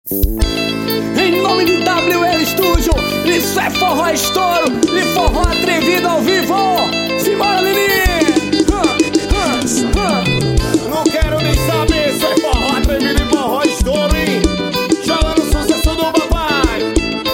Em nome de WL Studio, isso é forró estouro e forró atrevido ao vivo. Simbora, menino! Não quero nem saber se é forró atrevido e forró estouro, hein? Joga no sucesso do papai.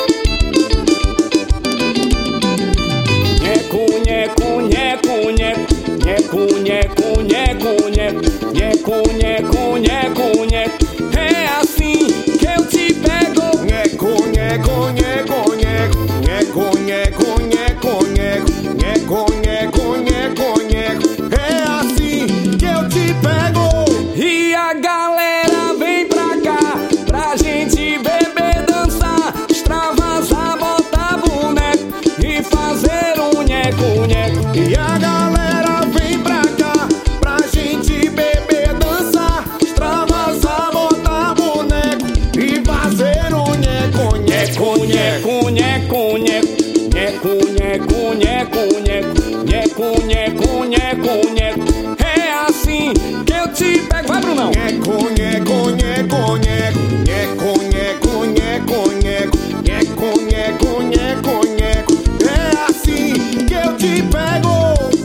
Nheco, nheco, nheco, nheco, nheco, nheco, nheco, nheco, nheco, nheco, nheco. É assim que eu te pego. Nheco, nheco, nheco, nheco, nheco, nheco, nheco, nheco, nheco, nheco, nheco. É assim que eu te pego. E a galera vem pra cá pra gente beber, dançar, extravasar, botar boneco e fazer um nheco, nheco. E a galera vem pra cá pra gente beber, dançar, extravasar, botar boneco e fazer um nheco, nheco, Nheco, nheco, nheco, nheco, nheco, nheco, nheco, nheco, nheco, nheco. É assim que eu te pego. Vai, Brunão! nheco, nheco, nheco, nheco, nheco, nheco, nheco, nheco, nheco, nheco, nheco. É assim que eu te pego.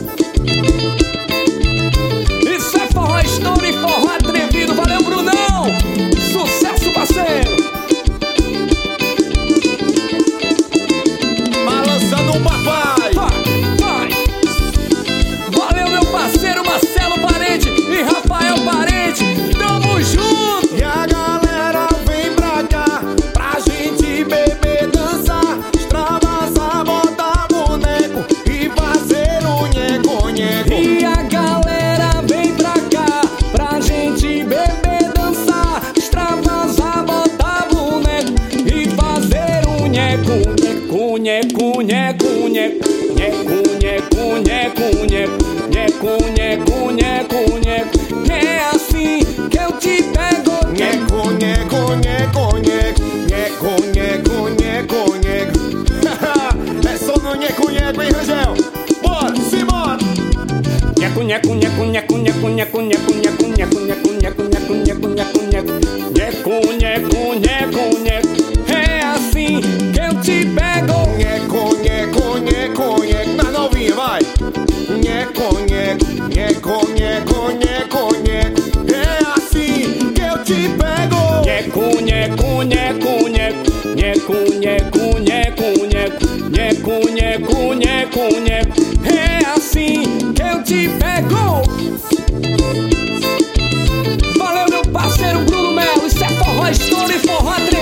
Isso é forró estouro e forró atrevido. Valeu, Brunão! Sucesso, parceiro! Balançando o papai. Vai! Valeu, meu parceiro Marcelo Parente e Rafael Parente. Tamo junto! E a galera vem pra cá pra gente beber, dançar, extravasar, botar boneco e fazer um nheco, nheco. E a galera vem pra cá pra gente beber, dançar, extravasar, botar boneco e fazer um nheco, nheco, nheco, nheco, nheco, nheco, nheco, nheco, nheco, nheco, nheco. É assim que eu te pego. Nheco, nheco, nheco, nheco, nheco, nheco, nheco. É só no nheco, nheco, hein, Rangel? Bora, simbora! Nheco, nheco, nheco, nheco, nheco, nheco, nheco, nheco, nheco, nheco, nheco, nheco, nheco, nheco, nheco. Nheco, nheco, nheco, nheco. É assim que eu te pego. Nheco, nheco, nheco, nheco. Tá novinha, vai! Nheco, nheco, nheco, nheco, nheco, nheco. É assim que eu te pego. Nheco, nheco, nheco, nheco, nheco, nheco, nheco, nheco, nheco, nheco, nheco. É assim que eu te pego. Valeu, meu parceiro Bruno Melo. Isso é forró estouro e forró